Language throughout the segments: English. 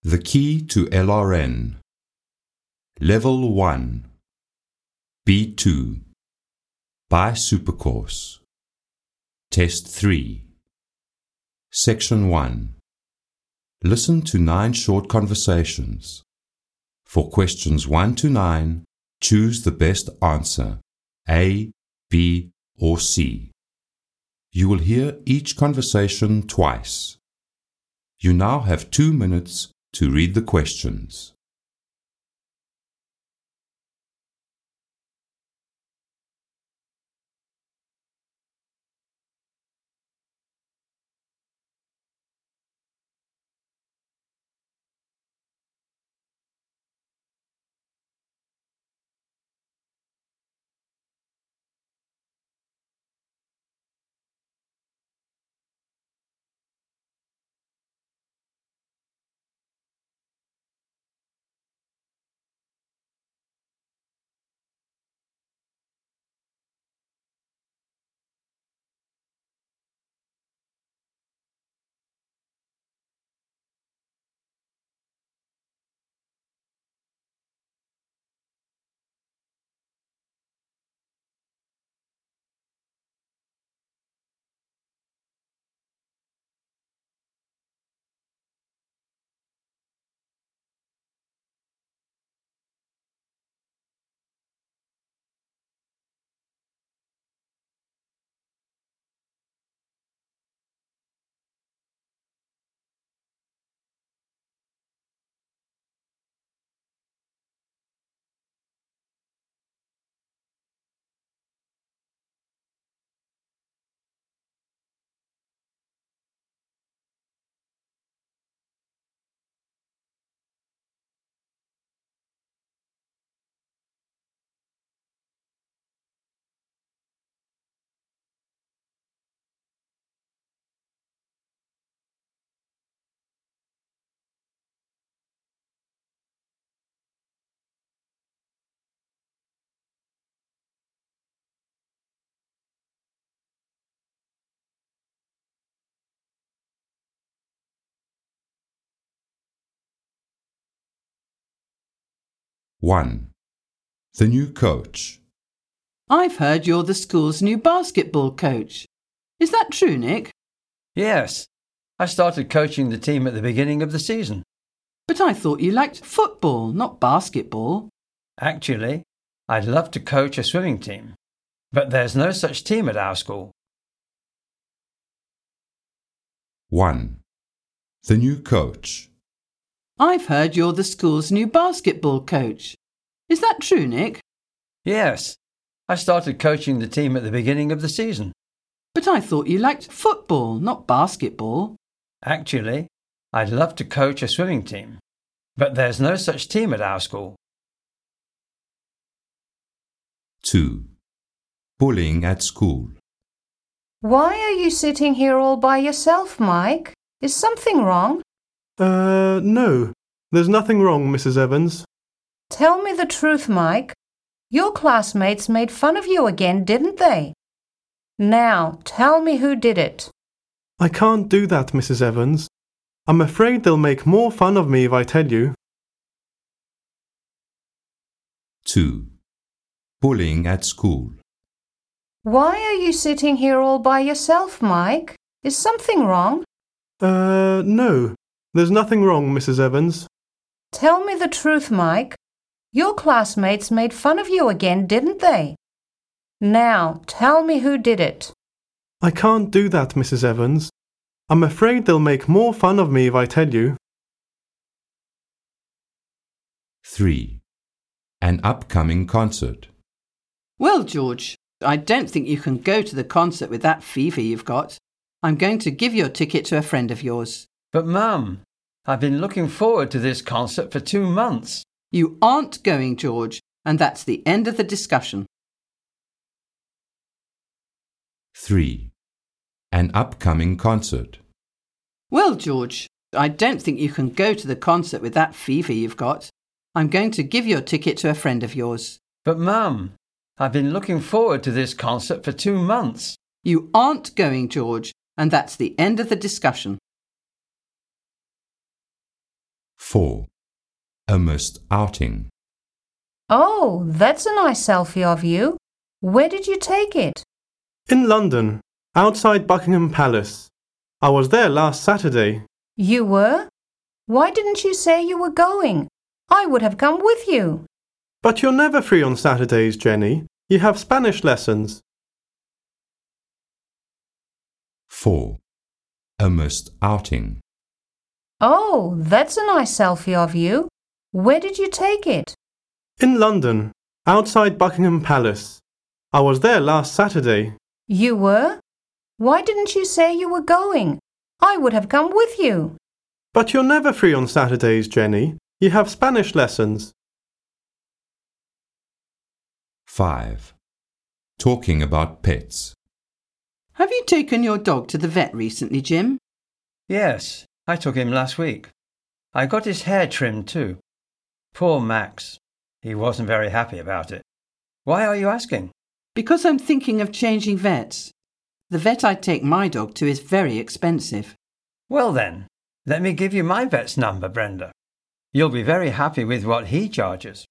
The Key to LRN. Level 1. B2. By Supercourse. Test 3. Section 1. Listen to 9 short conversations. For questions 1 to 9, choose the best answer, A, B, or C. You will hear each conversation twice. You now have 2 minutes to read the questions. One. The new coach. I've heard you're the school's new basketball coach. Is that true, Nick? Yes. I started coaching the team at the beginning of the season. But I thought you liked football, not basketball. Actually, I'd love to coach a swimming team, but there's no such team at our school. 1. The new coach. I've heard you're the school's new basketball coach. Is that true, Nick? Yes. I started coaching the team at the beginning of the season. But I thought you liked football, not basketball. Actually, I'd love to coach a swimming team, but there's no such team at our school. 2. Bullying at school. Why are you sitting here all by yourself, Mike? Is something wrong? No. There's nothing wrong, Mrs. Evans. Tell me the truth, Mike. Your classmates made fun of you again, didn't they? Now, tell me who did it. I can't do that, Mrs. Evans. I'm afraid they'll make more fun of me if I tell you. 2. Bullying at school. Why are you sitting here all by yourself, Mike? Is something wrong? No. There's nothing wrong, Mrs. Evans. Tell me the truth, Mike. Your classmates made fun of you again, didn't they? Now, tell me who did it. I can't do that, Mrs. Evans. I'm afraid they'll make more fun of me if I tell you. 3. An upcoming concert. Well, George, I don't think you can go to the concert with that fever you've got. I'm going to give your ticket to a friend of yours. But Mum, I've been looking forward to this concert for 2 months. You aren't going, George, and that's the end of the discussion. 3. An upcoming concert. Well, George, I don't think you can go to the concert with that fever you've got. I'm going to give your ticket to a friend of yours. But Mum, I've been looking forward to this concert for 2 months. You aren't going, George, and that's the end of the discussion. 4. A missed outing. Oh, that's a nice selfie of you. Where did you take it? In London, outside Buckingham Palace. I was there last Saturday. You were? Why didn't you say you were going? I would have come with you. But you're never free on Saturdays, Jenny. You have Spanish lessons. 4. A missed outing. Oh, that's a nice selfie of you. Where did you take it? In London, outside Buckingham Palace. I was there last Saturday. You were? Why didn't you say you were going? I would have come with you. But you're never free on Saturdays, Jenny. You have Spanish lessons. 5. Talking about pets. Have you taken your dog to the vet recently, Jim? Yes, I took him last week. I got his hair trimmed too. Poor Max. He wasn't very happy about it. Why are you asking? Because I'm thinking of changing vets. The vet I take my dog to is very expensive. Well then, let me give you my vet's number, Brenda. You'll be very happy with what he charges.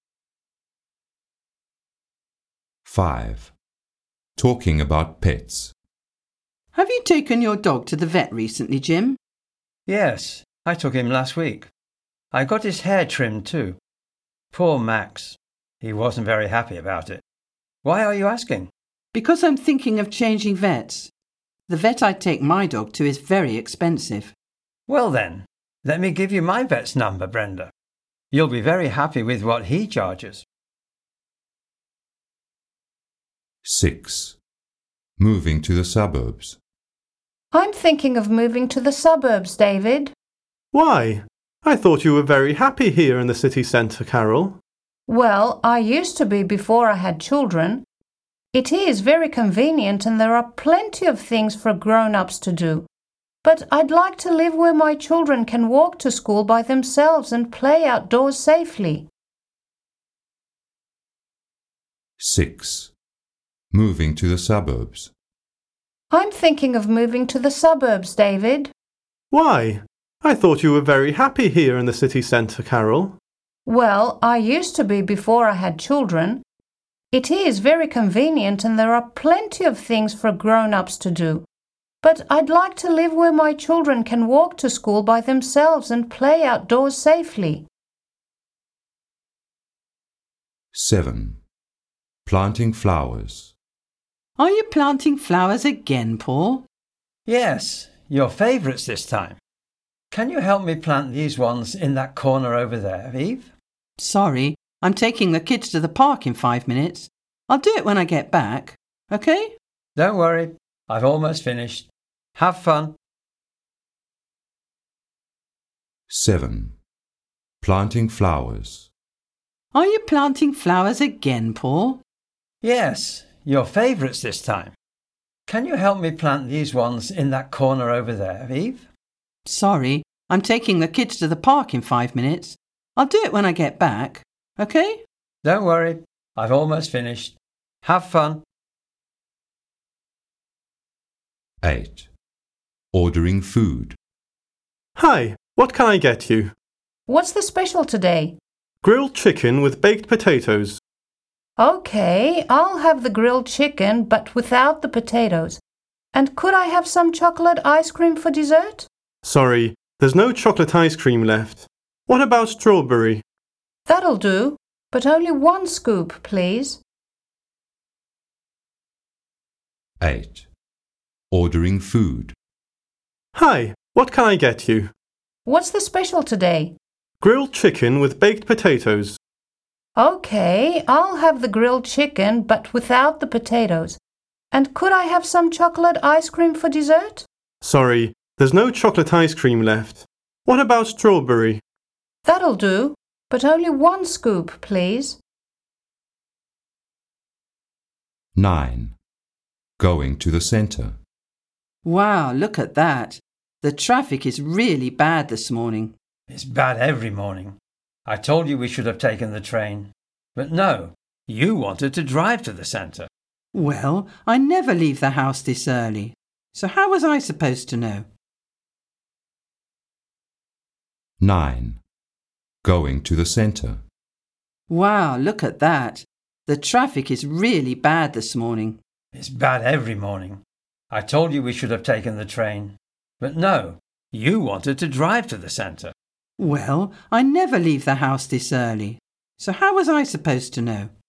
5. Talking about pets. Have you taken your dog to the vet recently, Jim? Yes, I took him last week. I got his hair trimmed too. Poor Max. He wasn't very happy about it. Why are you asking? Because I'm thinking of changing vets. The vet I take my dog to is very expensive. Well then, let me give you my vet's number, Brenda. You'll be very happy with what he charges. 6. Moving to the suburbs. I'm thinking of moving to the suburbs, David. Why? I thought you were very happy here in the city centre, Carol. Well, I used to be before I had children. It is very convenient and there are plenty of things for grown-ups to do. But I'd like to live where my children can walk to school by themselves and play outdoors safely. 6. Moving to the suburbs. I'm thinking of moving to the suburbs, David. Why? I thought you were very happy here in the city centre, Carol. Well, I used to be before I had children. It is very convenient and there are plenty of things for grown-ups to do. But I'd like to live where my children can walk to school by themselves and play outdoors safely. 7. Planting flowers. Are you planting flowers again, Paul? Yes, your favourites this time. Can you help me plant these ones in that corner over there, Eve? Sorry, I'm taking the kids to the park in 5 minutes. I'll do it when I get back, okay? Don't worry, I've almost finished. Have fun. 7. Planting flowers. Are you planting flowers again, Paul? Yes, your favourites this time. Can you help me plant these ones in that corner over there, Eve? Sorry, I'm taking the kids to the park in 5 minutes. I'll do it when I get back, okay? Don't worry, I've almost finished. Have fun. 8. Ordering food. Hi, what can I get you? What's the special today? Grilled chicken with baked potatoes. Okay, I'll have the grilled chicken but without the potatoes. And could I have some chocolate ice cream for dessert? Sorry, there's no chocolate ice cream left. What about strawberry? That'll do, but only 1 scoop, please. 8. Ordering food. Hi, what can I get you? What's the special today? Grilled chicken with baked potatoes. Okay, I'll have the grilled chicken but without the potatoes. And could I have some chocolate ice cream for dessert? Sorry, there's no chocolate ice cream left. What about strawberry? That'll do, but only 1 scoop, please. 9. Going to the centre. Wow, look at that. The traffic is really bad this morning. It's bad every morning. I told you we should have taken the train. But no, you wanted to drive to the centre. Well, I never leave the house this early. So how was I supposed to know? 9. Going to the centre. Wow, look at that. The traffic is really bad this morning. It's bad every morning. I told you we should have taken the train. But no, you wanted to drive to the centre. Well, I never leave the house this early. So how was I supposed to know?